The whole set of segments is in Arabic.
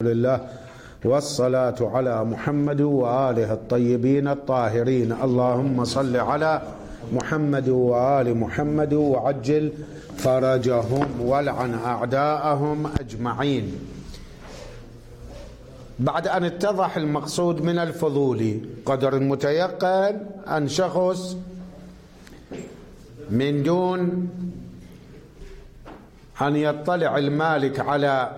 لله والصلاة على محمد وآله الطيبين الطاهرين. اللهم صل على محمد وآل محمد وعجل فرجهم والعن أعداءهم أجمعين. بعد أن اتضح المقصود من الفضولي قدر المتيقن أن شخص من دون أن يطلع المالك على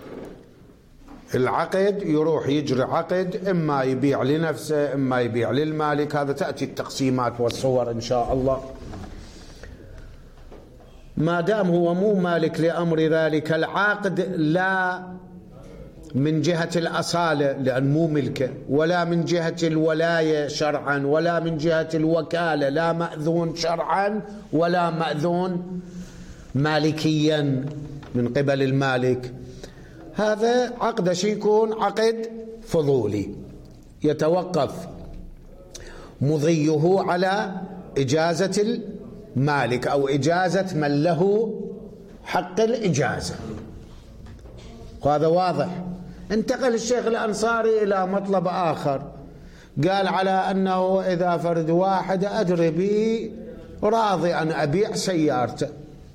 العقد يروح يجري عقد، إما يبيع لنفسه إما يبيع للمالك. هذا تأتي التقسيمات والصور إن شاء الله. ما دام هو مو مالك لأمر ذلك العقد، لا من جهة الأصالة لأن مو ملكه، ولا من جهة الولاية شرعا، ولا من جهة الوكالة، لا مأذون شرعا ولا مأذون مالكيا من قبل المالك. هذا عقد يكون عقد فضولي يتوقف مضيه على إجازة المالك أو إجازة من له حق الإجازة، وهذا واضح. انتقل الشيخ الأنصاري إلى مطلب آخر، قال على أنه إذا فرد واحد أدري بي راضي أن أبيع سيارته،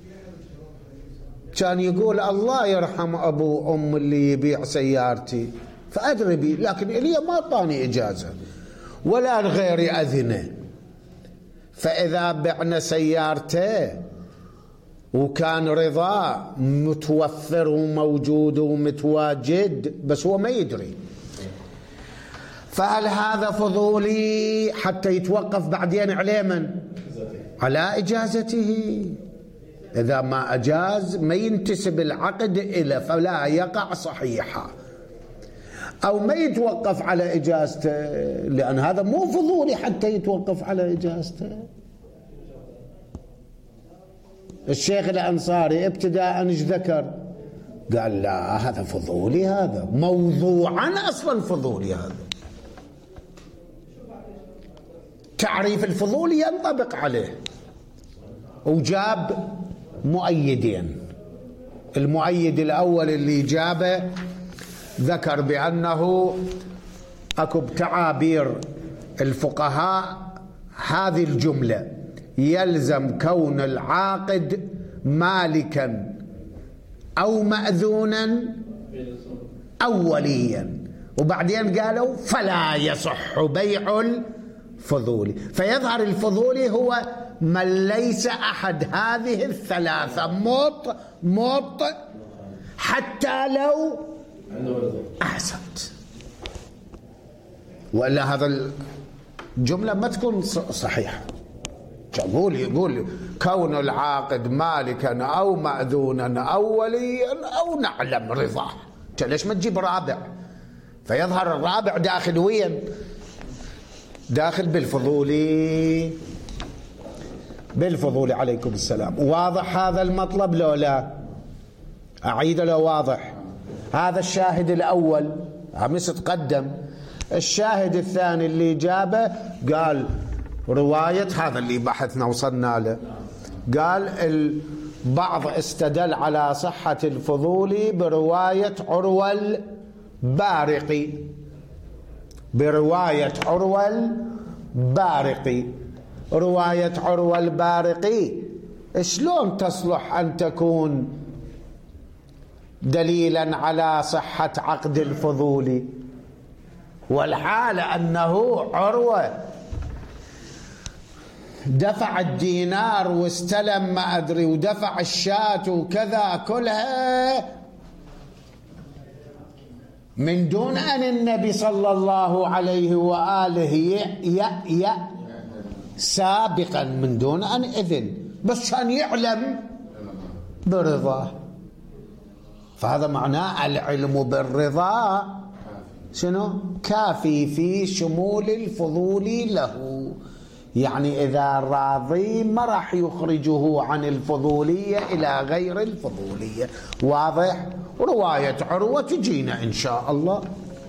كان يقول الله يرحم أبو وأم اللي يبيع سيارتي فأدري بي، لكن إلي ما طاني إجازة ولا الغير أذنه. فإذا بعنا سيارته وكان رضا متوفر وموجود ومتواجد بس هو ما يدري، فهل هذا فضولي حتى يتوقف بعدين عليه من؟ على إجازته. إذا ما أجاز ما ينتسب العقد إلى فلا يقع صحيحا، أو ما يتوقف على إجازته، لأن هذا مو فضولي حتى يتوقف على إجازته. الشيخ الأنصاري ابتداء ايش ذكر؟ قال لا هذا فضولي، هذا موضوعا أصلا فضولي. هذا تعريف الفضولي ينطبق عليه، وجاب مؤيدين. المؤيد الأول اللي جابه ذكر بأنه أكو بتعابير الفقهاء هذه الجملة: يلزم كون العاقد مالكا أو مأذونا أو وليا، وبعدين قالوا فلا يصح بيع الفضولي. فيظهر الفضولي هو من ليس أحد هذه الثلاثة، مط حتى لو أحسنت، وإلا هذا الجملة ما تكون صحيحة. يقول كون العاقد مالكا أو مأذونا أو وليا أو نعلم رضاه، ليش ما تجيب رابع؟ فيظهر الرابع داخل وين؟ داخل بالفضولي. عليكم السلام. واضح هذا المطلب لو لا؟ أعيد لو واضح. هذا الشاهد الأول عمس تقدم. الشاهد الثاني اللي جابه قال رواية، هذا اللي بحثنا وصلنا له، قال البعض استدل على صحة الفضولي برواية عروة البارقي. رواية عروة البارقي شلون تصلح أن تكون دليلا على صحة عقد الفضولي، والحال أنه عروة دفع الدينار واستلم ما أدري ودفع الشاة وكذا كلها من دون أن النبي صلى الله عليه وآله سابقا، من دون أن إذن، بس كان يعلم برضاه. فهذا معناه العلم بالرضا شنو؟ كافي في شمول الفضولي له. يعني إذا راضي ما راح يخرجه عن الفضولية إلى غير الفضولية. واضح؟ رواية عروة تجينا إن شاء الله،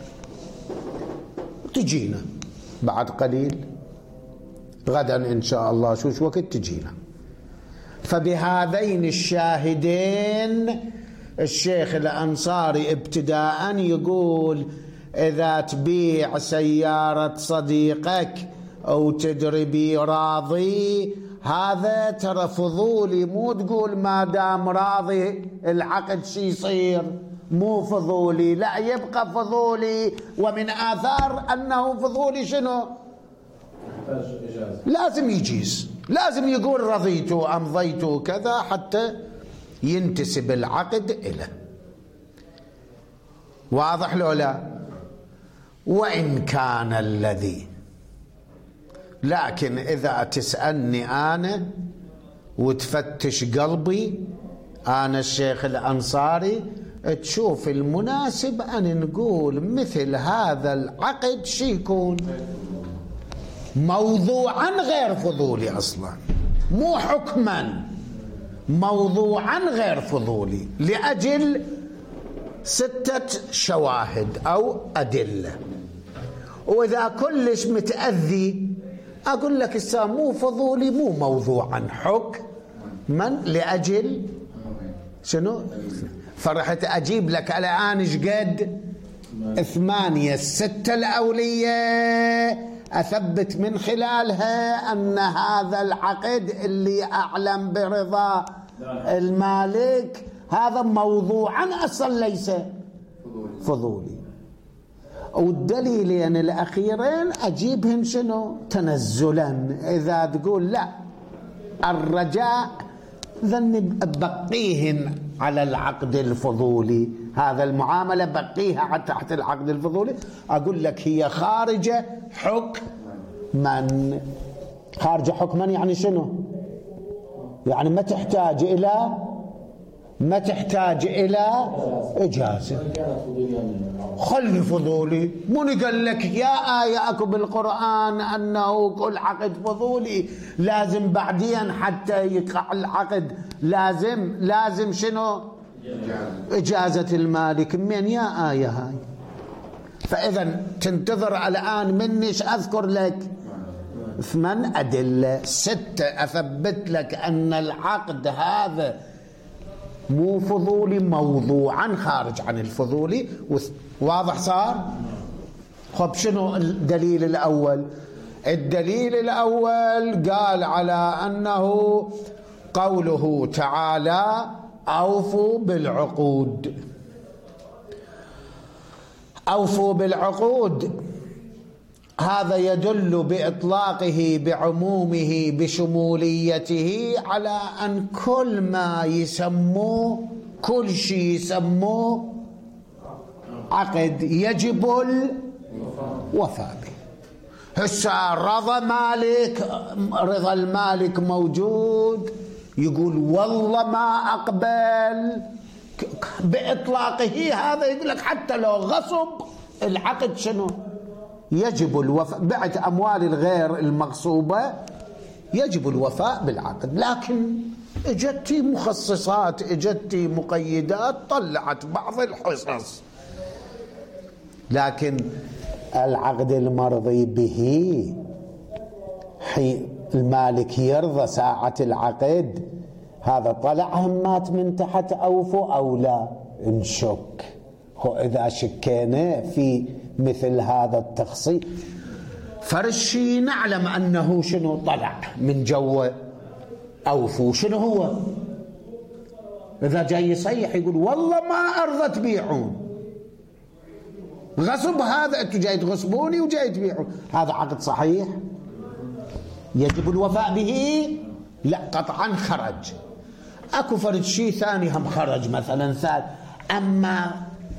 تجينا بعد قليل غدا إن شاء الله، شو وقت تجينا. فبهذين الشاهدين الشيخ الأنصاري ابتداء يقول إذا تبيع سيارة صديقك أو تدري راضي هذا ترى فضولي، مو تقول ما دام راضي العقد شي يصير، مو فضولي، لا يبقى فضولي. ومن آثار أنه فضولي شنو؟ لازم يجيز، لازم يقول رضيت أمضيت كذا حتى ينتسب العقد إليه. واضح لو لا؟ وإن كان الذي، لكن إذا تسألني أنا وتفتش قلبي أنا الشيخ الأنصاري، تشوف المناسب أن نقول مثل هذا العقد شي يكون موضوعا غير فضولي أصلا، مو حكما، موضوعا غير فضولي لأجل 6 شواهد أو أدلة. وإذا كلش متأذي أقول لك مو فضولي مو موضوعا، حكما لأجل شنو؟ فرحت أجيب لك الآن شقد 8 6 الأولية أثبت من خلالها أن هذا العقد اللي أعلم برضا المالك هذا موضوعا أصلا ليس فضولي. والدليلين الأخيرين أجيبهم شنو؟ تنزلا. إذا تقول لا الرجاء ذن بقيهن على العقد الفضولي، هذا المعاملة بقيها تحت العقد الفضولي، أقول لك هي خارجة حكما. خارجة حكما يعني شنو؟ يعني ما تحتاج إلى إجازة. خلي فضولي، مو قال لك يا آية أكو بالقرآن أنه كل عقد فضولي لازم بعدين حتى يقع العقد لازم شنو؟ إجازة المالك. من يا آية هاي؟ فإذا تنتظر الآن منيش أذكر لك 8 أدلة، 6 أثبت لك أن العقد هذا مو فضولي، موضوعا خارج عن الفضولي. واضح صار؟ خب شنو الدليل الأول؟ الدليل الأول قال على أنه قوله تعالى أوفوا بالعقود. أوفوا بالعقود هذا يدل بإطلاقه بعمومه بشموليته على أن كل ما يسموه كل شيء يسموه عقد يجب الوفاء به. هسه رضا المالك موجود، يقول والله ما أقبل، بإطلاقه هذا يقول لك حتى لو غصب العقد شنو؟ يجب الوفاء. بعت أموال الغير المغصوبة يجب الوفاء بالعقد. لكن اجتي مخصصات، اجتي مقيدات، طلعت بعض الحصص. لكن العقد المرضي به حين المالك يرضى ساعة العقد هذا طلع همات من تحت أوفوا أو لا نشك. إذا شكينا في مثل هذا التخصيص فرشي نعلم أنه شنو طلع من جوه أوفوا. شنو هو؟ إذا جاي يصيح يقول والله ما أرضى تبيعون، غصب هذا، أنتوا جاي تغصبوني وجاي تبيعون، هذا عقد صحيح يجب الوفاء به؟ لا قطعا خرج. أكو فرد شيء ثاني هم خرج مثلا ثالث. أما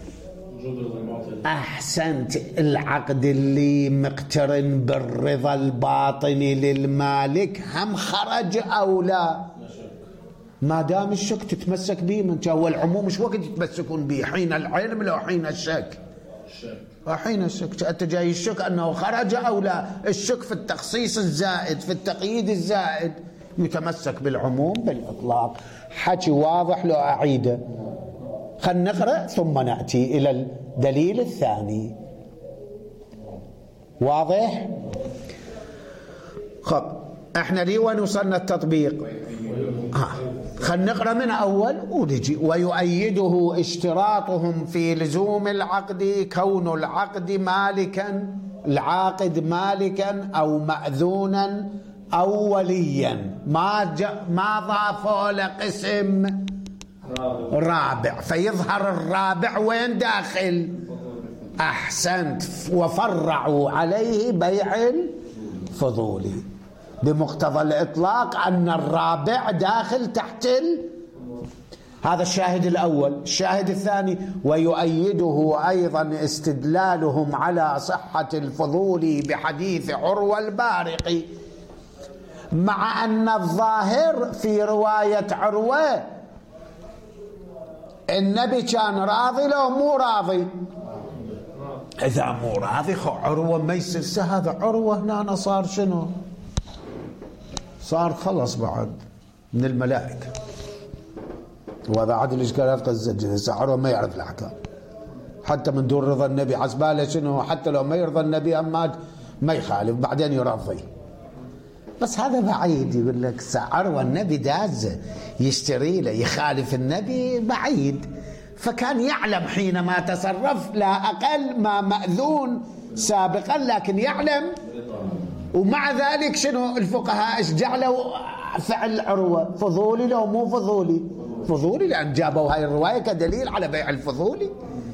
أحسنت، العقد اللي مقترن بالرضا الباطني للمالك هم خرج أو لا؟ ما دام الشك تتمسك به، من جوا العموم مش وقت يتمسكون به، حين العلم لو حين الشك. حين الشك أنت جاي الشك أنه خرج أو لا، الشك في التخصيص الزائد، في التقييد الزائد، يتمسك بالعموم بالإطلاق. حكي واضح لو أعيده؟ خلنا نقرأ ثم نأتي إلى الدليل الثاني. واضح؟ خب احنا لي وين وصلنا التطبيق؟ خلينا نقرأ من أول ونجي. ويؤيده اشتراطهم في لزوم العقد كون العقد مالكا، العاقد مالكا أو مأذونا أو وليا. ما ضافوا لقسم رابع، فيظهر الرابع وين داخل. أحسنت. وفرعوا عليه بيع الفضولي بمقتضى الإطلاق أن الرابع داخل تحت هذا الشاهد الأول. الشاهد الثاني: ويؤيده أيضا استدلالهم على صحة الفضول بحديث عروة البارقي، مع أن الظاهر في رواية عروة النبي كان راضي لو مو راضي. إذا مو راضي عروة ما يصير. هذا عروة هنا صار شنو؟ صار خلص بعد من الملائكة. وهذا عدل الإشكالات قد زجل. عروة ما يعرف الأحكام حتى من دون رضا النبي. حسباله شنو؟ حتى لو ما يرضى النبي أما ما يخالف بعدين يرضي. بس هذا بعيد. يقول لك عروة النبي داز يشتري له يخالف النبي بعيد. فكان يعلم حينما تصرف لا أقل ما مأذون سابقا، لكن يعلم. ومع ذلك شنو الفقهاء ايش جعلوا فعل عروة؟ فضولي لو مو فضولي؟ فضولي، لأن جابوا هاي الرواية كدليل على بيع الفضولي.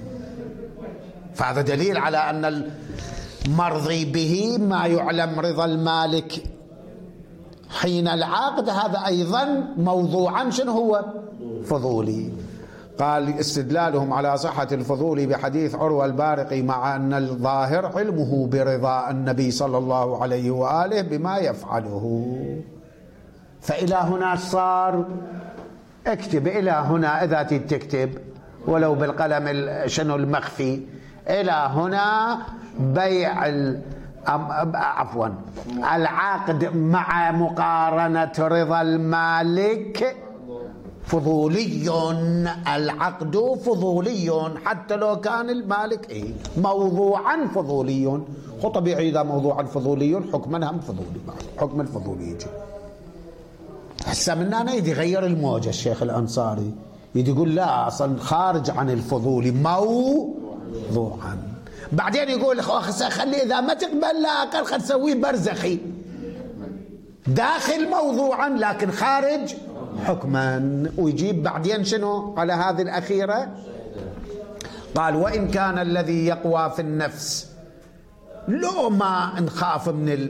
فهذا دليل على أن المرضي به ما يعلم رضا المالك حين العقد، هذا أيضا موضوعا شنو هو؟ فضولي. قال: استدلالهم على صحة الفضول بحديث عروة البارقي، مع أن الظاهر علمه برضا النبي صلى الله عليه وآله بما يفعله. فإلى هنا صار اكتب إلى هنا إذا تكتب ولو بالقلم شنو المخفي. إلى هنا بيع عفوا العقد مع مقارنة رضا المالك فضولي. العقد فضولي حتى لو كان المالك موضوعا فضولي. طبيعي إذا موضوعا فضولي حكما هم فضولي، حكم الفضولي يجي. هسه من هنا يدي يغير الموجة الشيخ الأنصاري، يدي يقول لا أصلا خارج عن الفضولي موضوعا. بعدين يقول خلي إذا ما تقبل لا أقل خل نسويه برزخي داخل موضوعا لكن خارج حكما. ويجيب بعدين شنو على هذه الأخيرة؟ قال: وإن كان الذي يقوى في النفس لو ما نخاف من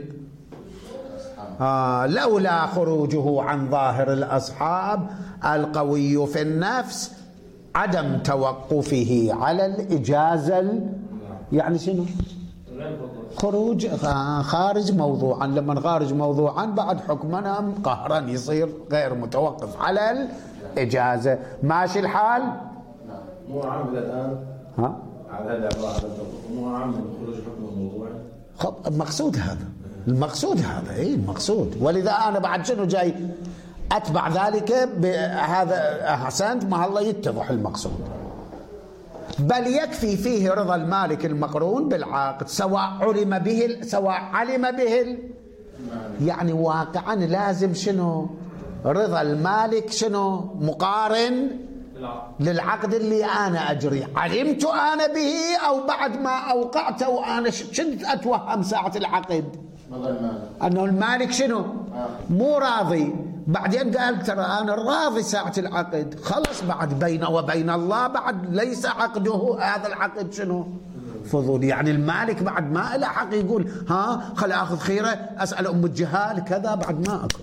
لولا خروجه عن ظاهر الأصحاب القوي في النفس عدم توقفه على الإجازة. يعني شنو؟ خروج خارج موضوعا. لما خارج موضوعا بعد حكمنا قهرا يصير غير متوقف على الإجازة. ماشي الحال؟ مو عام الآن على هذا مو عام خروج حكم الموضوع. المقصود هذا، المقصود هذا المقصود. ولذا أنا بعد شنو جاي أتبع ذلك بهذا. أحسنت، ما الله يتضح المقصود. بل يكفي فيه رضا المالك المقرون بالعاقد سواء علم به يعني واقعا لازم شنو؟ رضا المالك شنو؟ مقارن للعقد اللي أنا أجري. علمت أنا به أو بعد ما أوقعته وأنا شنت أتوهم ساعة العقد أنه المالك شنو؟ مو راضي. بعدين قال ترى أنا راضي ساعة العقد. خلص بعد بينه وبين الله بعد ليس عقده هذا العقد شنو؟ فضول. يعني المالك بعد ما له حق يقول خل أخذ خيرة أسأل أم الجهال كذا. بعد ما أكو،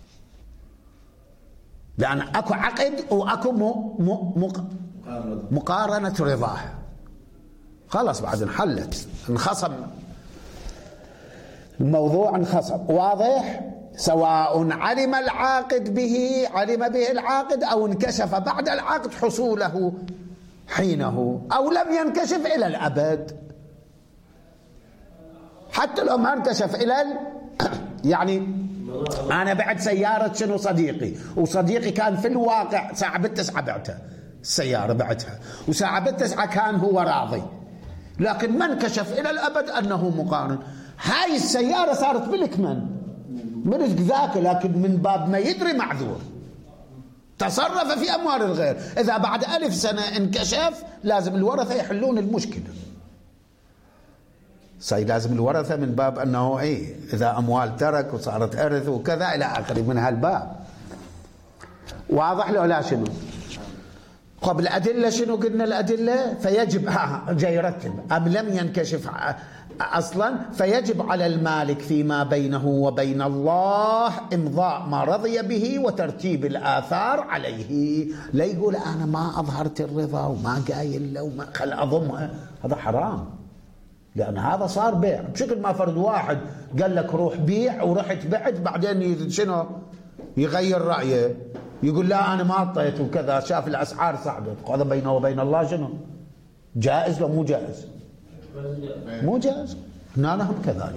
لأن أكو عقد وأكو مقارنة رضاه. خلص بعد انحلت، انخصم الموضوع، انخصم. واضح؟ سواء علم به العاقد أو انكشف بعد العقد حصوله حينه أو لم ينكشف إلى الأبد. حتى لو ما انكشف إلى يعني أنا بعد سيارة شنو صديقي، وصديقي كان في الواقع ساعة بالتسعة بعتها السيارة، بعتها وساعة بالتسعة كان هو راضي، لكن ما انكشف إلى الأبد أنه مقارن. هاي السيارة صارت ملك من رزق ذاك، لكن من باب ما يدري معذور. تصرف في أموال الغير. إذا بعد 1000 سنة انكشف لازم الورثة يحلون المشكلة. لازم الورثة من باب أنه إذا أموال ترك وصارت إرث وكذا إلى آخره من هالباب. واضح له لا؟ شنو قبل الأدلة؟ شنو قلنا الأدلة؟ فيجب جاي يرتب أم لم ينكشف أصلا، فيجب على المالك فيما بينه وبين الله إمضاء ما رضي به وترتيب الآثار عليه. لا يقول أنا ما أظهرت الرضا وما قايل له وما خل أضمها، هذا حرام، لأن هذا صار بيع. بشكل ما فرد واحد قال لك روح بيع ورحت بعت، بعدين شنو يغير رأيه يقول لا أنا ما أعطيت وكذا، شاف الأسعار صعدت، هذا بينه وبين الله شنو جائز لو مو جائز؟ مو جائز. هنا هم كذلك.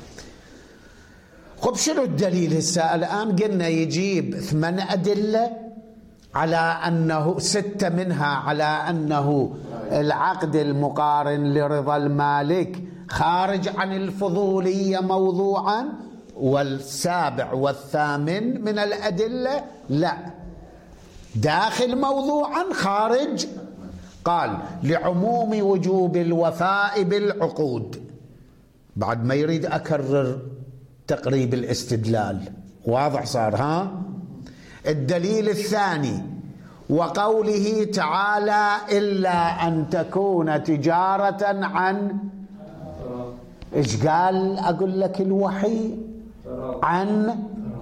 خب شنو الدليل هسه؟ الآن قلنا يجيب 8 أدلة على أنه 6 منها على أنه العقد المقارن لرضا المالك خارج عن الفضولية موضوعا، والسابع والثامن من الأدلة لا داخل موضوعا خارج. قال لعموم وجوب الوفاء بالعقود، بعد ما يريد أكرر تقريب الاستدلال. واضح صار؟ ها الدليل الثاني وقوله تعالى إلا أن تكون تجارة عن إيش قال؟ أقول لك الوحي عن،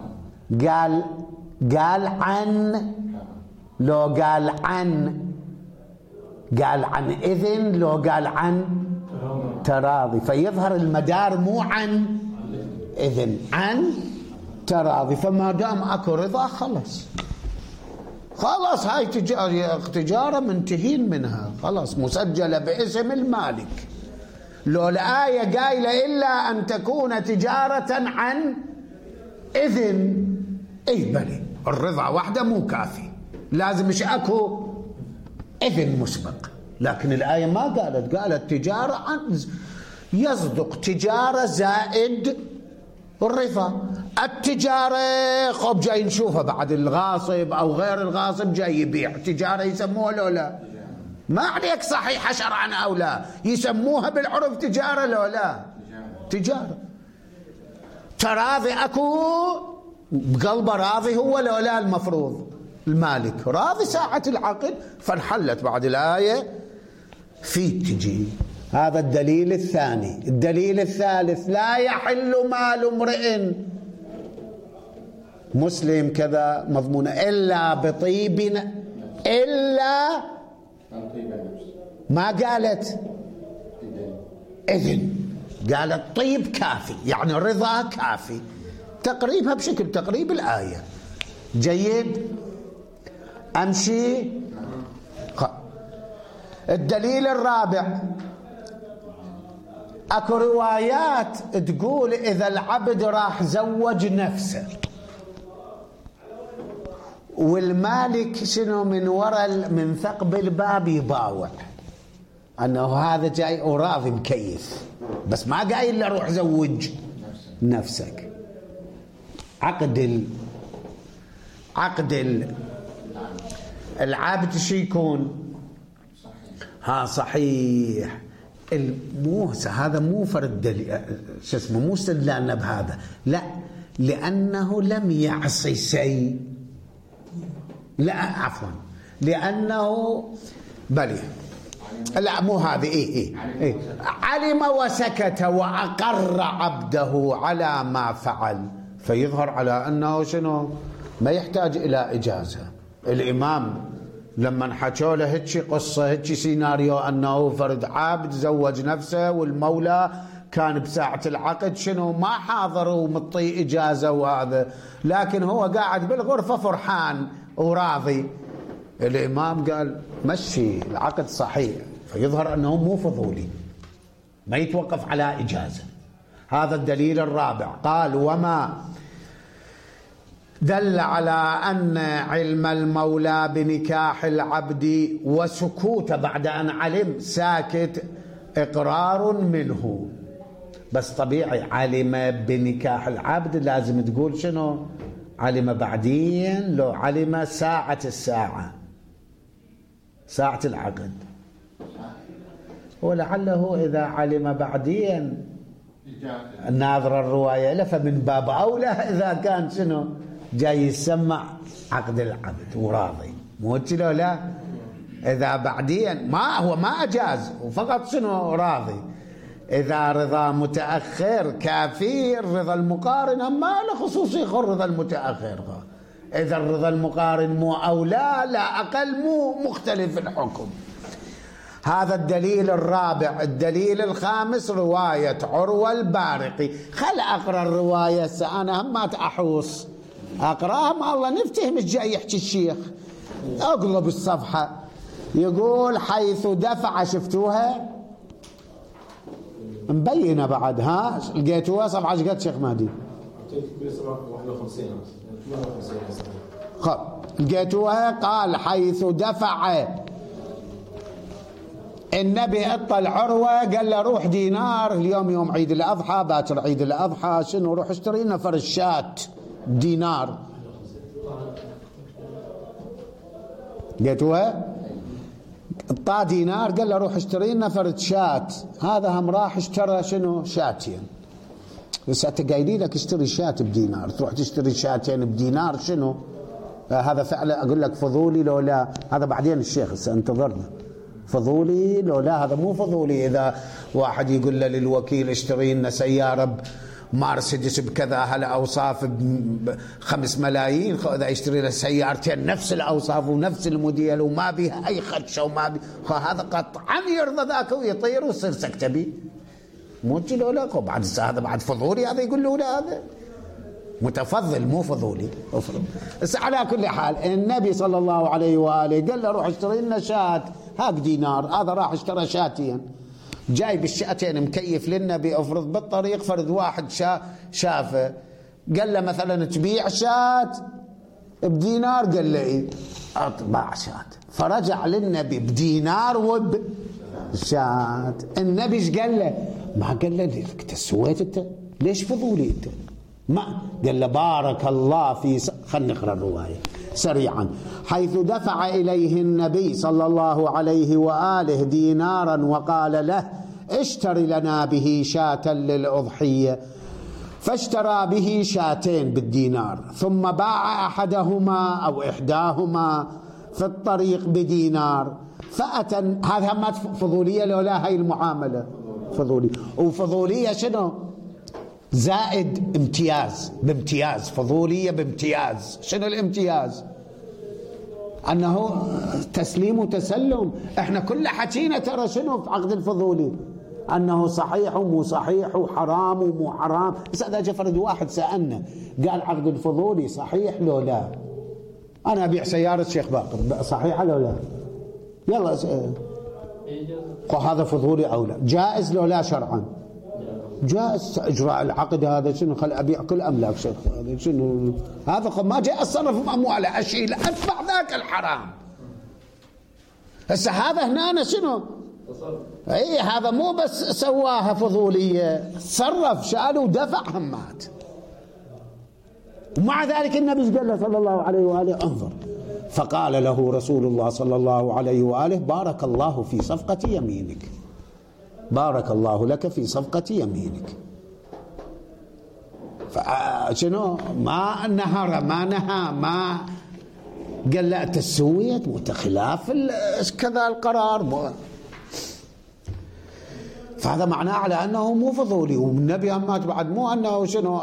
قال عن، لو قال عن إذن، لو قال عن تراضي، فيظهر المدار مو عن إذن، عن تراضي. فما دام أكو رضا خلاص هاي تجارة منتهين منها، خلاص مسجلة باسم المالك. لو الآية قايلة إلا أن تكون تجارة عن إذن، بلي الرضا وحده مو كافي، لازم مش أكو إذن مسبق. لكن الآية ما قالت تجارة عن، يصدق تجارة زائد الرضا. التجارة خب جاي نشوفها بعد، الغاصب أو غير الغاصب جاي يبيع تجارة يسموها لو لا؟ ما عليك صحيح شرعا أو لا، يسموها بالعرف تجارة لو لا؟ تجارة. تراضي أكو بقلبه راضي هو لو لا؟ المفروض المالك راضي ساعة العقد، فانحلت بعد الآية في تجي. هذا الدليل الثاني. الدليل الثالث لا يحل مال امرئ مسلم كذا مضمون إلا بطيب، إلا ما قالت إذن، قالت طيب كافي، يعني الرضا كافي، تقريبها بشكل تقريب الآية. جيد أمشي. الدليل الرابع اكو روايات تقول اذا العبد راح زوج نفسه والمالك شنو من وراء من ثقب الباب يباوع انه هذا جاي وراضي مكيف، بس ما قايل له روح زوج نفسك. عقد العبد شو يكون؟ صحيح. الموسى هذا مو فرد دليل، شو اسمه، مو استدلالنا بهذا، لا، لأنه لم يعصي شيء، لا عفوا، لأنه بلي لا مو هذه علم وسكت وأقر عبده على ما فعل، فيظهر على أنه شنو ما يحتاج إلى إجازة. الإمام لما حكوا له هيك قصة هيك سيناريو أنه فرد عبد زوج نفسه والمولى كان بساعة العقد شنو ما حاضر ومطي إجازة وهذا، لكن هو قاعد بالغرفة فرحان وراضي، الإمام قال مشي العقد صحيح، فيظهر أنه مو فضولي ما يتوقف على إجازة. هذا الدليل الرابع. قال وما دل على أن علم المولى بنكاح العبد وسكوت بعد أن علم ساكت إقرار منه، بس طبيعي علم بنكاح العبد لازم تقول شنو علم بعدين لو علم ساعة العقد، ولعله إذا علم بعدين ناظر الرواية له فمن باب أولى إذا كان شنو جاي يسمع عقد العبد وراضي، مو كذا لا. إذا بعدين ما أجاز وفقط شنو راضي، إذا رضا متأخر كافي، الرضا المقارن ما له خصوصي الرضا المتأخر. إذا الرضا المقارن مو أولى لا أقل مو مختلف الحكم. هذا الدليل الرابع. الدليل الخامس رواية عروة البارقي. خل أقرأ الرواية أنا هم ما أحوص أقرأهم الله نفتهم ايش جاي يحكي الشيخ. أقلب الصفحة يقول حيث دفع، شفتوها مبينة بعد، ها لقيتوها صفحة ايش قد شيخ مهدي؟ 51 لقيتوها. قال حيث دفع النبي اطلع عروة قال له روح دينار، اليوم يوم عيد الأضحى، باكر عيد الأضحى، شنو روح اشتري لنا فرشات دينار. لقيتوها اعطاه دينار قال له روح اشتري لنا فرشات. هذا هم راح اشترى شنو شاتين. بس انت قايلين لك اشتري شات بدينار، تروح تشتري شاتين بدينار شنو هذا؟ فعلا اقول لك فضولي لو لا، هذا بعدين الشيخ سانتظرنا. فضولي لو لا، هذا مو فضولي. اذا واحد يقول له للوكيل اشتري لنا سياره مرسيدس بكذا هالاوصاف ب5 ملايين، اذا يشتري له سيارتين نفس الاوصاف ونفس الموديل وما بيها اي خدشه وما بيها، هذا قطعا يرضى ذاك ويطير ويصير سكتبي. مو كذا لا، بعد هذا بعد فضولي، هذا يقول له لا هذا متفضل مو فضولي. افرض بس على كل حال النبي صلى الله عليه واله قال له روح اشتري لنا شات، هاك دينار. هذا راح اشترى شاتين، جايب الشاتين مكيف للنبي. افرض بالطريق فرد واحد شافه قال له مثلا تبيع شات بدينار، قال له ايه اطبع شات، فرجع للنبي بدينار وبشات. النبي ايش قال له؟ ما قال له انت سويت انت ليش فضولي انت؟ ما قال له بارك الله في خلينا نقرا الروايه سريعا. حيث دفع إليه النبي صلى الله عليه وآله دينارا وقال له اشتري لنا به شاة للأضحية، فاشترى به شاتين بالدينار، ثم باع أحدهما أو إحداهما في الطريق بدينار. فأتى هذا ما فضولية لو لا، هاي المعاملة فضولية. وفضولية شنو؟ زائد امتياز بامتياز، فضولية بامتياز. شنو الامتياز؟ أنه تسليم وتسلم. احنا كل حكينا ترى شنو في عقد الفضولي، أنه صحيح ومو صحيح وحرام ومو حرام. بس إذا جفرد واحد سألنا قال عقد الفضولي صحيح لو لا، أنا أبيع سيارة شيخ باقر صحيحة لو لا؟ يلا هذا فضولي أو لا؟ جائز لو لا شرعا؟ جائز. اجراء العقد هذا شنو؟ خل ابيع كل املاك شيخ، هذا شنو؟ هذا ما جاء اتصرف امواله اشيل ادفع ذاك الحرام. هسه هذا هنا شنو؟ اي هذا مو بس سواها فضوليه، تصرف شال ودفع همات. ومع ذلك النبي قال له صلى الله عليه واله انظر، فقال له رسول الله صلى الله عليه واله بارك الله في صفقه يمينك، بارك الله لك في صفقة يمينك. فشنو ما نهر ما نهى ما قال لا تسويت متخلاف كذا القرار. فهذا معناه على أنه مو فضولي. والنبي أمات بعد مو أنه شنو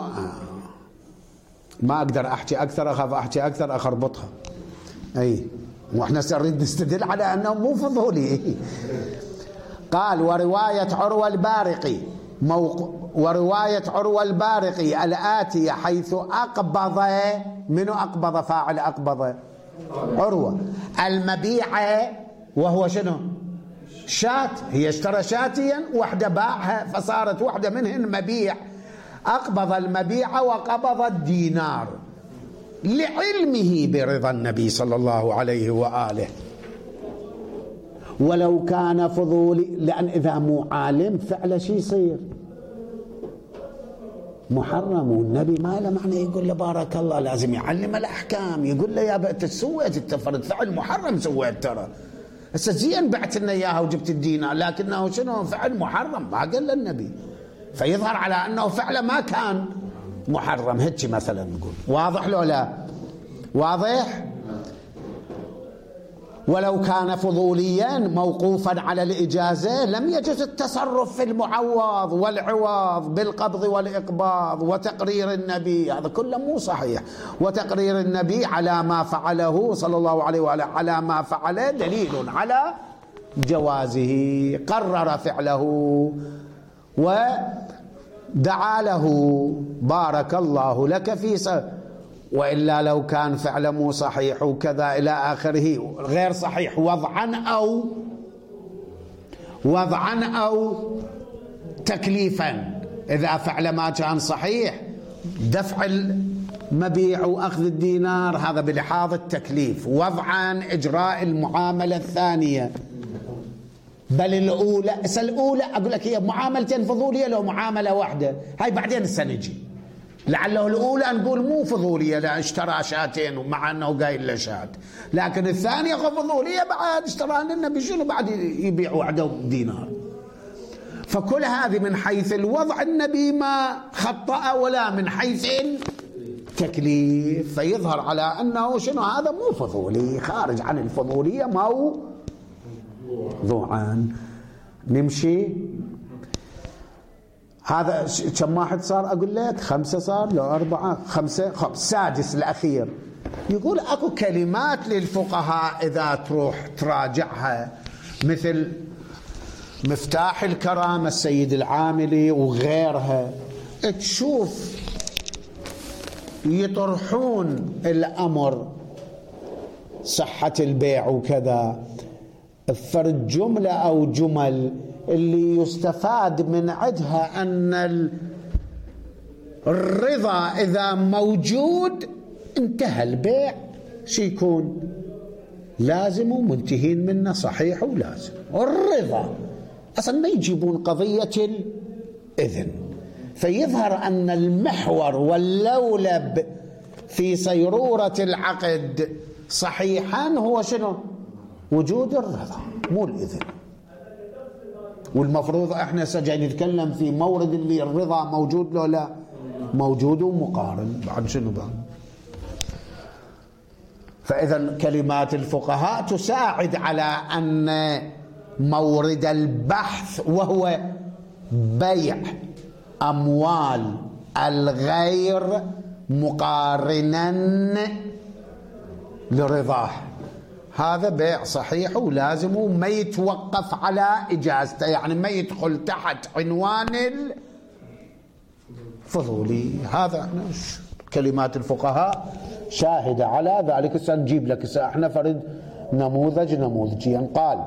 ما أقدر أحكي أكثر، أخاف أحكي أكثر أخربطها. أي وإحنا سنريد نستدل على أنه مو فضولي. قال ورواية عروة البارقي الآتية حيث أقبض، منو أقبض؟ فاعل أقبض عروة المبيعة، وهو شنو؟ شات. هي اشترى شاتيا واحدة باعها فصارت واحدة منهن مبيع. أقبض المبيع وقبض الدينار لعلمه برضا النبي صلى الله عليه وآله. ولو كان فضولي، لأن إذا مو عالم فعل شي يصير محرم، والنبي ما له معنى يقول له بارك الله، لازم يعلم الأحكام، يقول له يا بأت سويت التفرد فعل محرم سويت ترى هسه زين بعت لنا إياها وجبت الدينار، لكنه شنو فعل محرم ما قال النبي، فيظهر على أنه فعله ما كان محرم. هيك مثلا نقول واضح لو لا؟ واضح. ولو كان فضوليا موقوفا على الإجازة لم يجوز التصرف في المعوض والعوض بالقبض والإقباض وتقرير النبي، هذا كله مو صحيح. وتقرير النبي على ما فعله صلى الله عليه وآله على ما فعله دليل على جوازه، قرر فعله ودعا له بارك الله لك في وإلا لو كان فعله مو صحيح وكذا إلى آخره غير صحيح وضعا أو تكليفا، إذا فعله ما كان صحيح دفع المبيع وأخذ الدينار هذا بلحاظ التكليف، وضعا إجراء المعاملة الثانية، بل الأولى أقول لك هي معاملتين فضولية لو معاملة واحدة، هاي بعدين سنجي لعله الأولى نقول مو فضولية لا اشترى شاتين ومع أنه قايل له شات، لكن الثانية فضولية بعد اشترى النبي شنو بعد يبيع وحده دينار. فكل هذه من حيث الوضع النبي ما خطأ ولا من حيث التكليف، فيظهر على أنه شنو هذا مو فضولي، خارج عن الفضولية موضوعا. نمشي. هذا كم واحد صار؟ أقول لك 5 صار لو 4 5 سادس الأخير. يقول أكو كلمات للفقهاء إذا تروح تراجعها مثل مفتاح الكرامة السيد العاملي وغيرها، تشوف يطرحون الأمر صحة البيع وكذا، فرد جملة أو جمل اللي يستفاد من عدها أن الرضا إذا موجود انتهى البيع، شو يكون؟ لازم ومنتهين منه، صحيح ولازم. الرضا أصلا ما يجيبون قضية الإذن، فيظهر أن المحور واللولب في صيرورة العقد صحيحا هو شنو؟ وجود الرضا مو الإذن. والمفروض احنا سجى نتكلم في مورد اللي الرضا موجود لو لا موجود ومقارن بعد شنو بعد. فإذا كلمات الفقهاء تساعد على أن مورد البحث وهو بيع أموال الغير مقارنا لرضاه، هذا بيع صحيح ولازم وما يتوقف على إجازته، يعني ما يدخل تحت عنوان الفضولي. هذا كلمات الفقهاء شاهدة على ذلك. سنجيب لك احنا فرد نموذجيا. قال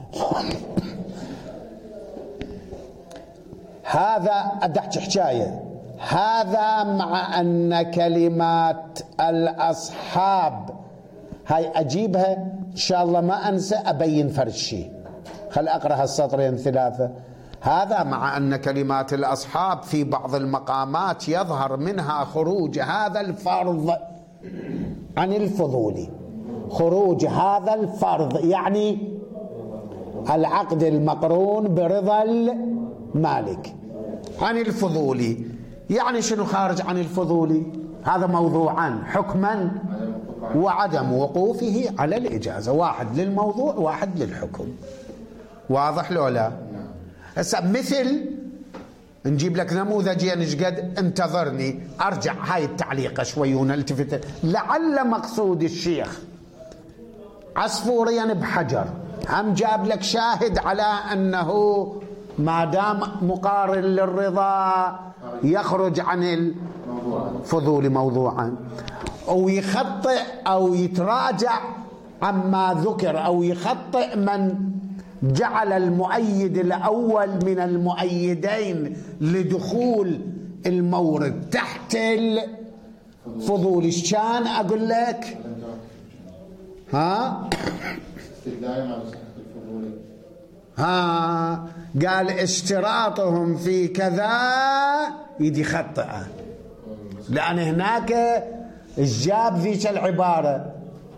هذا أدحت حكاية، هذا مع أن كلمات الأصحاب هاي أجيبها إن شاء الله ما أنسى أبين فرد شيء، خل أقرأ السطرين 3. هذا مع أن كلمات الأصحاب في بعض المقامات يظهر منها خروج هذا الفرض عن الفضولي، خروج هذا الفرض يعني العقد المقرون برضا المالك عن الفضولي. يعني شنو خارج عن الفضولي؟ هذا موضوعان، حكما وعدم وقوفه على الإجازة، واحد للموضوع واحد للحكم. واضح لو لا؟ هسه مثل نجيب لك نموذجين قد انتظرني، أرجع هاي التعليقة شوي ونلتفت. لعل مقصود الشيخ عصفوريا بحجر هم جاب لك شاهد على أنه ما دام مقارن للرضا يخرج عن الفضول موضوعا، أو يخطئ أو يتراجع عما ذكر، أو يخطئ من جعل المؤيد الأول من المؤيدين لدخول المورد تحت الفضول. الشان أقول لك قال اشتراطهم في كذا يدي خطأ، لأن هناك جاب ذيك العبارة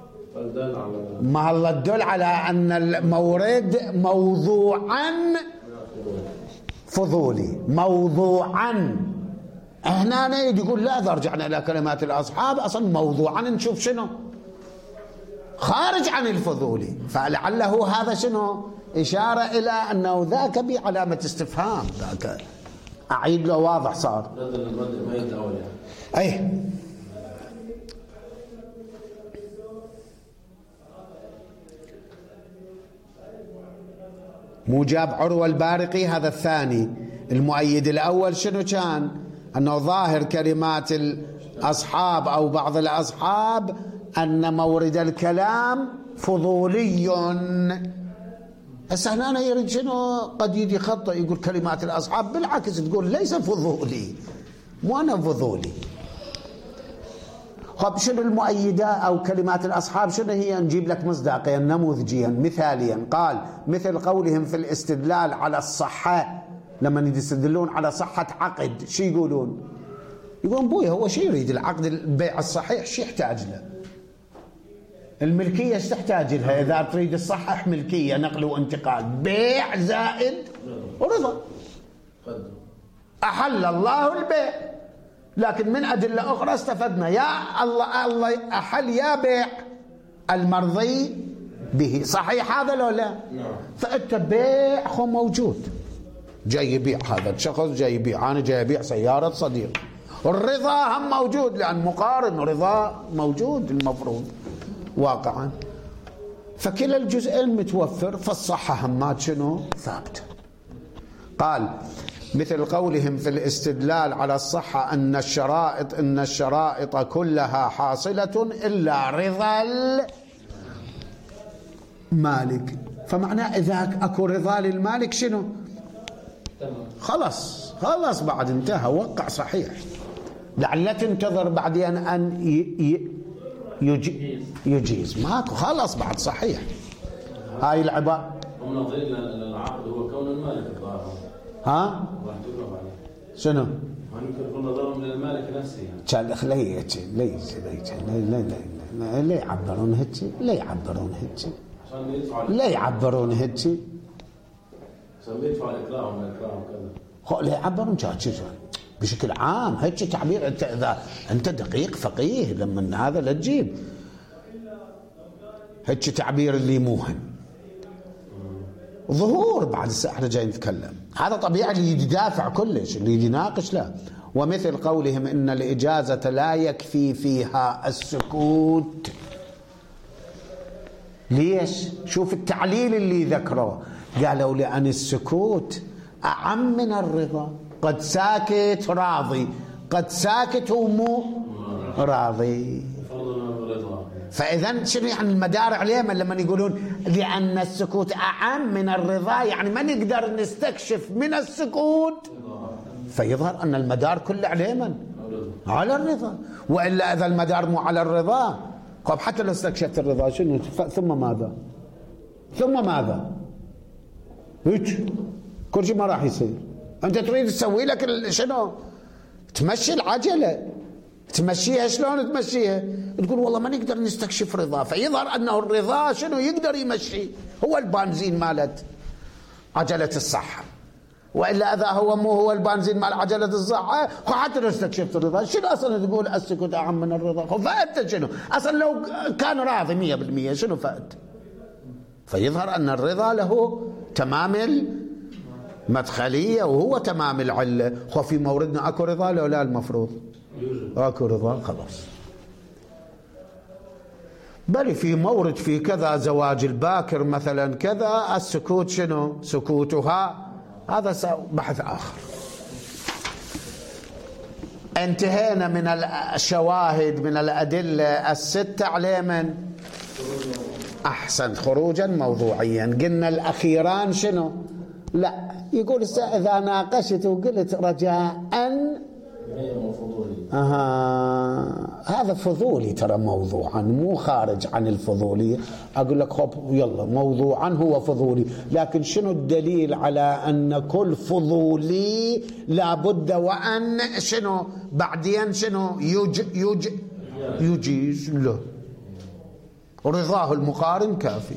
ما الله تدل على أن المورد موضوعا فضولي، موضوعا. هنا يقول لا، إذا رجعنا إلى كلمات الأصحاب أصلا موضوعا نشوف شنو خارج عن الفضولي، فلعله هذا شنو إشارة إلى أنه ذاك بعلامة استفهام، ذاك أعيد له واضح صار. أي مو جاب عروة البارقي هذا الثاني. المؤيد الأول شنو كان؟ أنه ظاهر كلمات الأصحاب أو بعض الأصحاب أن مورد الكلام فضولي. هسه هنا يريد شنو؟ قد يجي خطأ يقول كلمات الأصحاب، بالعكس تقول ليس فضولي، مو أنا فضولي. خب شنو المؤيدة أو كلمات الأصحاب شنو هي؟ نجيب لك مصداقيا نموذجيا مثاليا. قال مثل قولهم في الاستدلال على الصحة، لما يستدلون على صحة عقد شو يقولون؟ يقولون بوي هو شو يريد؟ العقد البيع الصحيح شو يحتاج له؟ الملكية ايش تحتاج لها؟ إذا تريد الصحة ملكية نقل وانتقال، بيع زائد ورضا. أحل الله البيع، لكن من أدلة أخرى استفدنا يا الله أحل يا بيع المرضي به، صحيح هذا لو لا؟ فأنت بيع هو موجود، جاي يبيع هذا الشخص، جاي يبيع، أنا جاي أبيع سيارة صديق، الرضا هم موجود لأن مقارن رضا موجود المفروض واقعا، فكلا الجزئين متوفر، فالصحة همات شنو؟ ثابتة. قال مثل قولهم في الاستدلال على الصحة أن الشرائط كلها حاصلة إلا رضا المالك، فمعناه إذا أكو رضا للمالك شنو؟ خلاص بعد انتهى، وقع صحيح. لعل تنتظر بعدين أن يجيز، ماكو، خلاص بعد صحيح. هاي العبارة هم ناظرين للعقد هو كون المالك الظاهر. شنو؟ ممكن يكون نظرهم للمالك نفسه يعني. لا يعبرون هيك، لا يعبرون هيك، لا يعبرون هيك، عشان يدفع الإكرام كذا. لا يعبرون بشكل عام هيك تعبير. انت اذا انت دقيق فقيه لما هذا لا تجيب هيك تعبير اللي موهن ظهور. بعد احنا جاي نتكلم، هذا طبيعي اللي يدافع كلش، اللي يناقش لا. ومثل قولهم ان الاجازه لا يكفي فيها السكوت. ليش؟ شوف التعليل اللي ذكره، قالوا لأن السكوت أعم من الرضا. قد ساكت راضي، قد ساكت ومو راضي. فإذا شنو يعني المدار عليهم لما يقولون لأن السكوت أعم من الرضا؟ يعني ما نقدر نستكشف من السكوت، فيظهر أن المدار كله على من؟ على الرضا. وإلا إذا المدار مو على الرضا، طب حتى لو استكشفت الرضا شنو؟ ثم ماذا؟ هيك كل شيء ما راح يصير. أنت تريد تسوي لك شنو؟ تمشي العجلة، تمشيها شلون تمشيها؟ تقول والله ما نقدر نستكشف رضا، فيظهر أنه الرضا شنو يقدر يمشي، هو البنزين مالت عجلة الصحة. وإلا إذا هو مو هو البنزين مال عجلة الصحة، حتى لو استكشفت الرضا شنو أصلا تقول السكوت أعم من الرضا؟ فأنت شنو أصلا لو كان راضي 100% شنو فأنت؟ فيظهر أن الرضا له تمام المدخلية وهو تمام العلة. وفي موردنا أكو رضا لو لا؟ المفروض أكو رضا خلاص. بل في مورد في كذا زواج الباكر مثلا كذا، السكوت شنو؟ سكوتها هذا بحث آخر. انتهينا من الشواهد من الأدلة الستة على من؟ أحسن، خروجا موضوعيا. قلنا الأخيران شنو؟ لا، يقول إذا ناقشت وقلت رجاء هذا فضولي ترى موضوعا، مو خارج عن الفضولية. أقول لك خب يلا موضوعا هو فضولي، لكن شنو الدليل على أن كل فضولي لابد وأن شنو بعدين شنو يجيز له؟ رضاه المقارن كافي.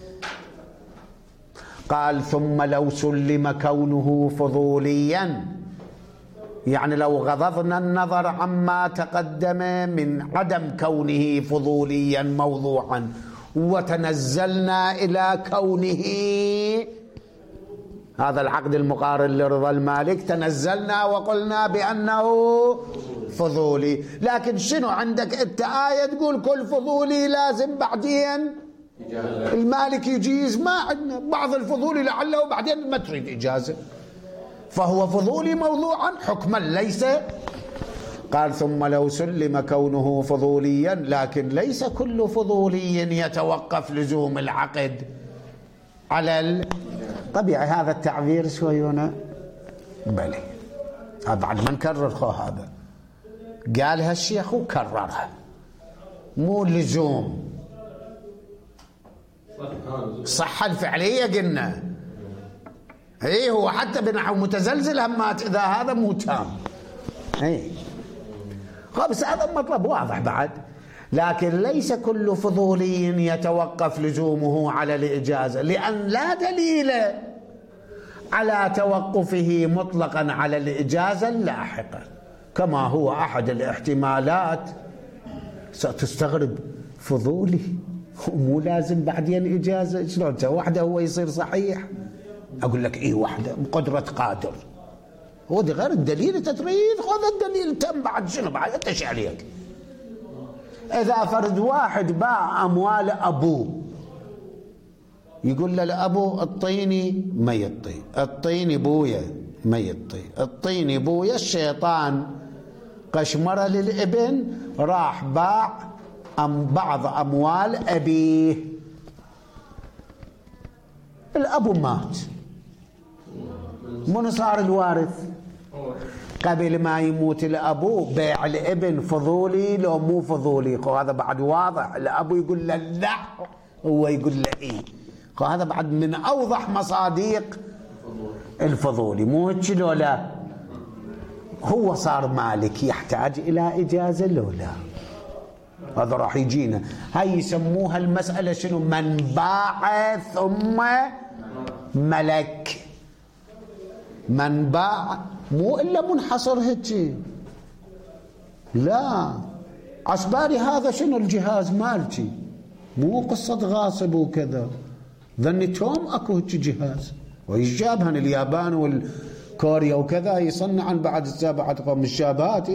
قال ثم لو سلم كونه فضوليا، يعني لو غضضنا النظر عما تقدم من عدم كونه فضوليا موضوعا وتنزلنا إلى كونه هذا العقد المقارن لرضا المالك، تنزلنا وقلنا بأنه فضولي. لكن شنو عندك انت آية تقول كل فضولي لازم بعدين المالك يجيز؟ ما عندنا. بعض الفضولي لعله بعدين ما تريد إجازة، فهو فضولي موضوعا حكما ليس. قال ثم لو سلم كونه فضوليا، لكن ليس كل فضولي يتوقف لزوم العقد على الطبيعي. هذا التعبير شويونا بلي بعد ما نكرر هذا قالها الشيخ وكررها، مو لزوم. صح الفعلية قلنا ايه، هو حتى بنحو متزلزل همات اذا هذا مو تام ايه. بس هذا مطلب واضح بعد. لكن ليس كل فضولي يتوقف لزومه على الإجازة، لأن لا دليل على توقفه مطلقا على الإجازة اللاحقة، كما هو أحد الاحتمالات. ستستغرب فضولي مو لازم بعدين إجازة، شلون وحده هو يصير صحيح؟ أقول لك إيه وحده بقدرة قادر، هو دي غير الدليل تتريد. خذ الدليل تم بعد شنو بعد أنت شو عليك؟ إذا فرد واحد باع أموال أبوه، يقول له لأبو اعطيني ما يعطي، اعطيني بويا ما يعطي، اعطيني بويا. الشيطان قشمرة للابن، راح باع بعض أموال أبيه. الأبو مات، من صار الوارث؟ قبل ما يموت الأبو بيع الابن فضولي لو مو فضولي؟ هذا بعد واضح. الأبو يقول له لا، هو يقول له إيه. هذا بعد من أوضح مصادق الفضولي، مو هيك لو لا؟ هو صار مالك يحتاج إلى إجازة لو لا؟ هذا راح يجينا. هاي يسموها المسألة شنو؟ من باع ثم ملك. من باع مو إلا منحصر هيك، لا. عسباري هذا شنو؟ الجهاز مالتي، مو قصة غاصب وكذا. ظنيتهم اكو هيك جهاز، ويجابهن اليابان والكوريا وكذا يصنعن بعد السابعة قوم الشابات.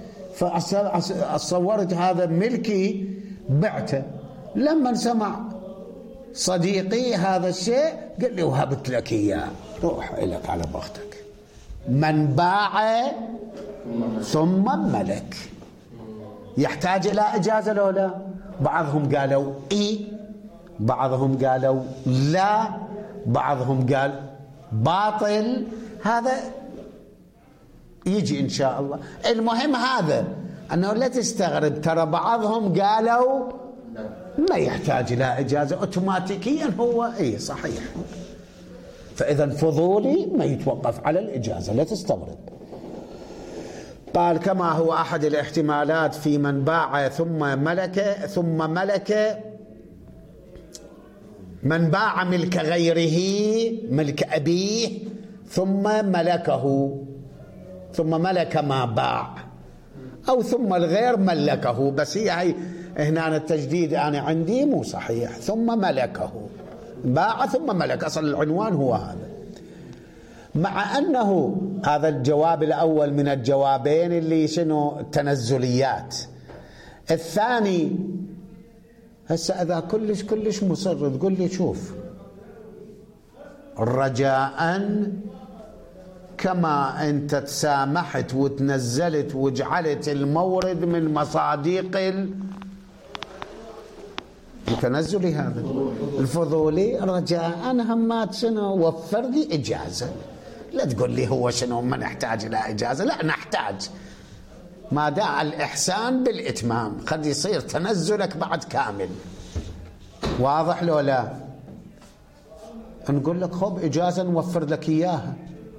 فصورت هذا ملكي بعته. لما سمع صديقي هذا الشيء قال لي وهبت لك اياه، روح إلك على بختك. من باع ثم ملك يحتاج إلى إجازة لو لا؟ بعضهم قالوا إيه، بعضهم قالوا لا، بعضهم قال باطل. هذا يجي إن شاء الله. المهم هذا أنه لا تستغرب، ترى بعضهم قالوا ما يحتاج إلى إجازة أوتوماتيكيا، هو إيه صحيح. فإذا الفضولي ما يتوقف على الإجازة، لا تستغرب. قال كما هو أحد الاحتمالات في من باع ثم ملك من باع ملك غيره، ملك أبيه، ثم ملكه، ثم ملك ما باع، أو ثم الغير ملكه. بس هي هنا التجديد أنا عندي مو صحيح. ثم ملكه، باع ثم ملك، أصل العنوان هو هذا. مع أنه هذا الجواب الأول من الجوابين اللي شنو التنزليات. الثاني هسه إذا كلش مصر تقول لي شوف، رجاء كما أنت تسامحت وتنزلت وجعلت المورد من مصادق التنزلي هذا الفضولي، رجاء همات شنو وفر لي إجازة. لا تقول لي هو شنو ما نحتاج إلى إجازة، لا نحتاج. ما داعي الإحسان بالإتمام، قد يصير تنزلك بعد كامل. واضح لو لا؟ نقول لك خب إجازة نوفر لك إياها.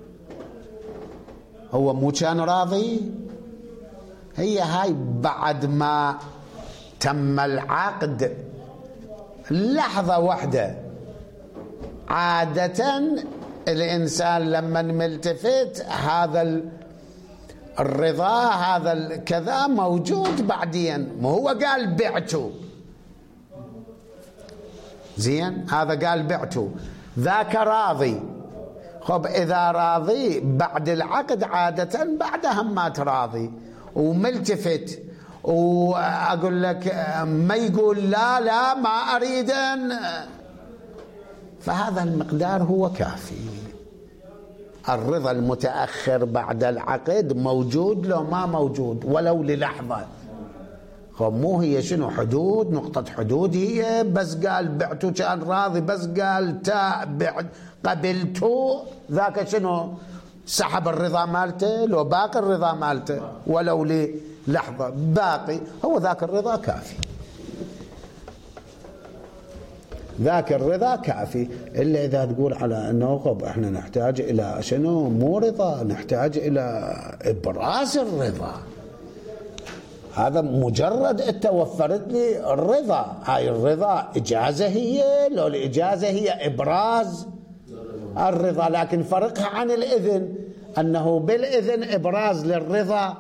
هو مو كان راضي؟ هي هاي بعد ما تم العقد لحظة واحدة. عادة الإنسان لما ملتفت هذا الرضا هذا الكذا موجود بعدين، ما هو قال بعته زين، هذا قال بعته، ذاك راضي. خب إذا راضي بعد العقد عادة بعدها ما تراضي وملتفت وأقول لك ما يقول لا لا ما أريد، فهذا المقدار هو كافي. الرضا المتأخر بعد العقد موجود لو ما موجود ولو للحظة. خب مو هي شنو حدود، نقطة حدود هي، بس قال بعته كان راضي، بس قال تاء بعد قبلته، ذاك شنو سحب الرضا مالته، لو باقي الرضا مالته ولو للحظة باقي، هو ذاك الرضا كافي، ذاك الرضا كافي. إلا إذا تقول على أنه خب إحنا نحتاج إلى شنو، مو رضا، نحتاج إلى إبراز الرضا. هذا مجرد أنت وفرت لي الرضا، هاي الرضا إجازة هي، لو الإجازة هي إبراز الرضا، لكن فرقها عن الإذن أنه بالإذن إبراز للرضا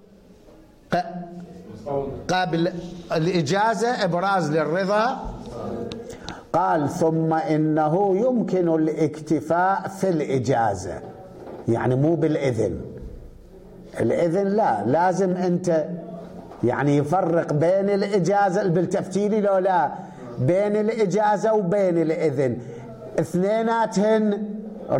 قبل الإجازة إبراز للرضا. قال ثم إنه يمكن الاكتفاء في الإجازة، يعني مو بالإذن. الإذن لا، لازم أنت يعني يفرق بين الإجازة بالتفتيلي لو لا، بين الإجازة وبين الإذن، اثنيناتهن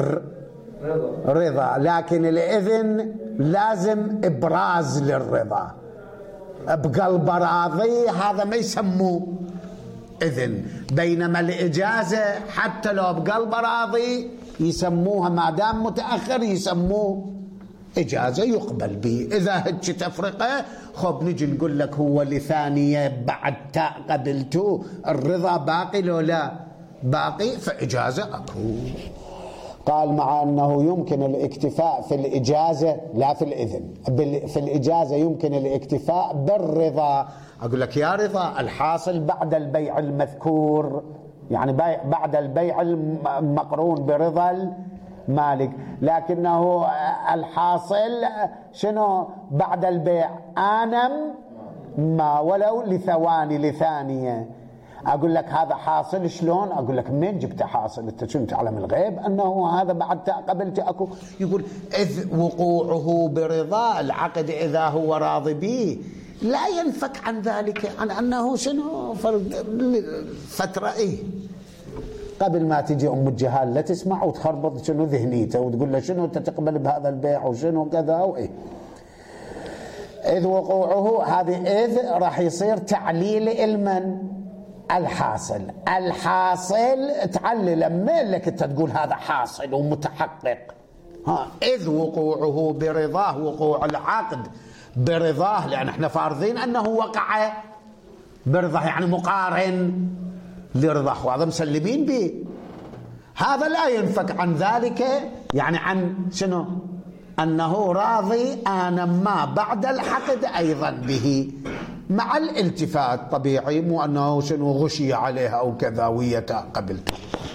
رضا، لكن الإذن لازم إبراز للرضا. بقلب راضي هذا ما يسموه إذن، بينما الإجازة حتى لو بقلب راضي يسموها ما دام متأخر يسموه إجازة يقبل به. إذا هيك تفرقة خب نجي نقول لك هو لثانية بعد تاء قبلته الرضا باقي لو لا باقي، فإجازة أكو. قال مع أنه يمكن الاكتفاء في الإجازة لا في الإذن، في الإجازة يمكن الاكتفاء بالرضا. أقول لك يا رضا الحاصل بعد البيع المذكور، يعني بعد البيع المقرون برضا المالك، لكنه الحاصل شنو بعد البيع آنم ما ولو لثواني لثانية. أقول لك هذا حاصل شلون؟ أقول لك منين جبت حاصل؟ أنت شنو تعلم الغيب أنه هذا بعد قبلت أكو؟ يقول إذ وقوعه برضا العقد إذا هو راضي به لا ينفك عن ذلك، عن أنه شنو فترة إيه قبل ما تجي أم الجهال لا تسمع وتخربط شنو ذهنيته وتقول له شنو تتقبل بهذا البيع وشنو كذا وإيه. إذ وقوعه هذه إذ راح يصير تعليل المن الحاصل. الحاصل تعلل لما لك أنت تقول هذا حاصل ومتحقق. إذ وقوعه برضاه، وقوع العقد برضاه، لأن احنا فارضين أنه وقع برضاه يعني مقارن لرضاه، وهذا مسلمين به. هذا لا ينفك عن ذلك، يعني عن شنو أنه راضي آن ما بعد العقد أيضا به مع الالتفات طبيعي، مو أنه شنو غشي عليها أو كذا وهي قبلته.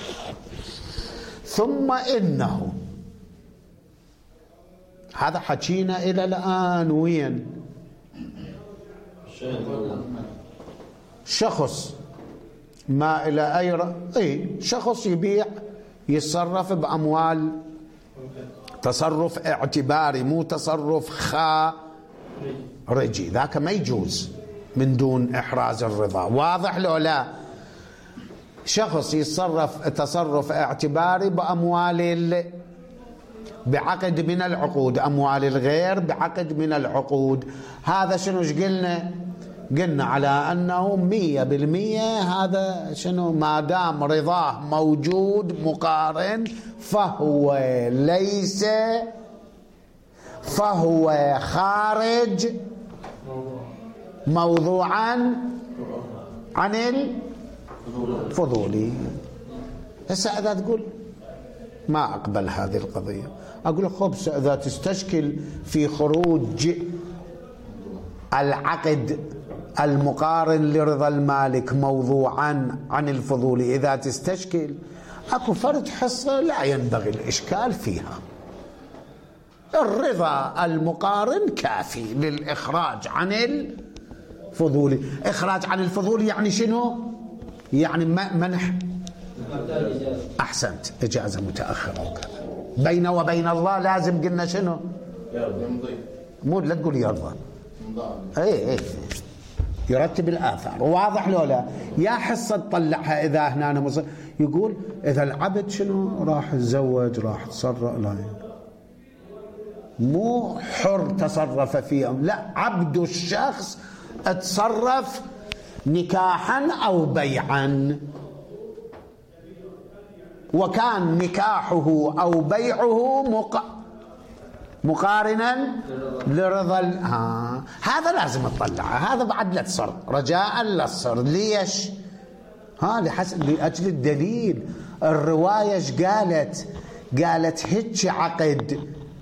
ثم إنه هذا حكينا إلى الآن وين؟ شخص ما إلى أي شخص يبيع يتصرف بأموال تصرف اعتباري مو تصرف خارجي، ذاك ما يجوز من دون إحراز الرضا. واضح لو لا؟ شخص يتصرف تصرف اعتباري بأموال بعقد من العقود، أموال الغير بعقد من العقود، هذا شنو قلنا على أنه 100% هذا شنو ما دام رضاه موجود مقارن فهو خارج موضوعا عن الفضولي. هسه إذا تقول ما أقبل هذه القضية، أقول خبز إذا تستشكل في خروج العقد المقارن لرضا المالك موضوعا عن الفضولي، إذا تستشكل أكو فرد حصة لا ينبغي الإشكال فيها، الرضا المقارن كافي للإخراج عن الفضولي. إخراج عن الفضولي يعني شنو؟ يعني منح. أحسنت، إجازة متأخرة وكذا. بين وبين الله لازم قلنا شنو؟ يمضي، مو لا تقول يرضى، اي يرتب الآثار. واضح لو لا؟ يا حصة تطلعها إذا هنا يقول إذا العبد شنو راح يتزوج راح تصرف، لا مو حر تصرف فيهم، لا عبد الشخص اتصرف نكاحا أو بيعا، وكان نكاحه أو بيعه مقارنا لرضا هذا لازم تطلعه، هذا بعد لا تصر رجاء لا تصر. ليش؟ لأجل الدليل. الرواية قالت هيك عقد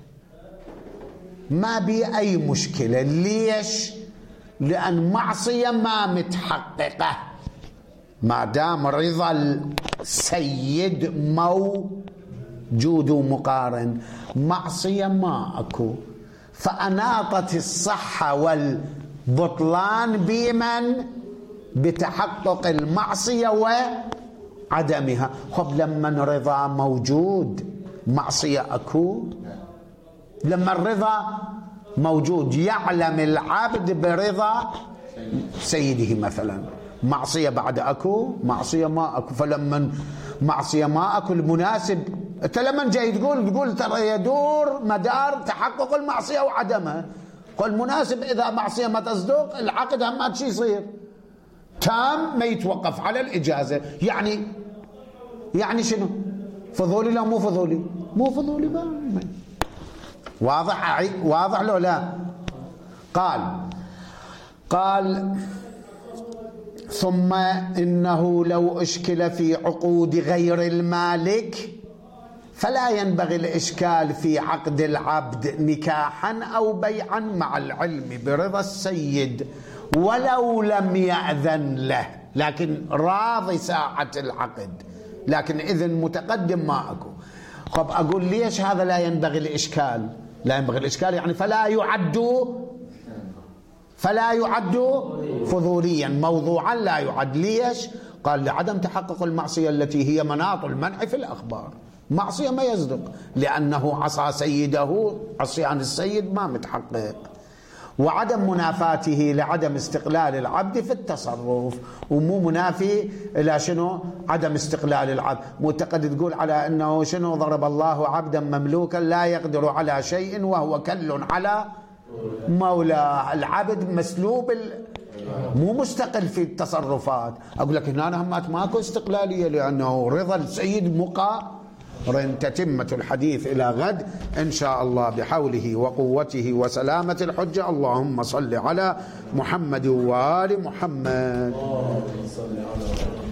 ما بي أي مشكلة. ليش؟ لأن معصية ما متحققة، ما دام رضا السيد موجود ومقارن، معصية ما أكو، فأناطت الصحة والبطلان بمن؟ بتحقق المعصية وعدمها. خب لما رضا موجود معصية أكو؟ لما الرضا موجود يعلم العبد برضا سيده مثلا، معصية بعد أكو؟ معصية ما أكو. فلما معصية ما أكو المناسب، أنت لما جاي تقول ترى يدور مدار تحقق المعصية وعدمها، قل مناسب إذا معصية ما تصدق العقد هم ما شي يصير تام، ما يتوقف على الإجازة. يعني شنو؟ فضولي لا مو فضولي؟ مو فضولي بقى. واضح لو لا؟ قال ثم إنه لو أشكل في عقود غير المالك فلا ينبغي الإشكال في عقد العبد نكاحا أو بيعا مع العلم برضا السيد ولو لم يأذن له، لكن راضي ساعة العقد، لكن إذن متقدم ما أكو. خب أقول ليش هذا لا ينبغي الإشكال؟ لا ينبغي الإشكال يعني فلا يعد فضوليا، موضوعا لا يعد. ليش؟ قال لعدم تحقق المعصية التي هي مناط المنع في الأخبار. معصية ما يصدق لأنه عصى سيده، عصيان السيد ما متحقق. وعدم منافاته لعدم استقلال العبد في التصرف، ومو منافي إلى شنو؟ عدم استقلال العبد. معتقد تقول على أنه شنو؟ ضرب الله عبدا مملوكا لا يقدر على شيء وهو كل على مولاه. العبد مسلوب مو مستقل في التصرفات. أقول لك هنا همات ماكو استقلالية لأنه رضا السيد مقارن. تتمة الحديث إلى غد إن شاء الله بحوله وقوته وسلامة الحجة. اللهم صل على محمد وآل محمد.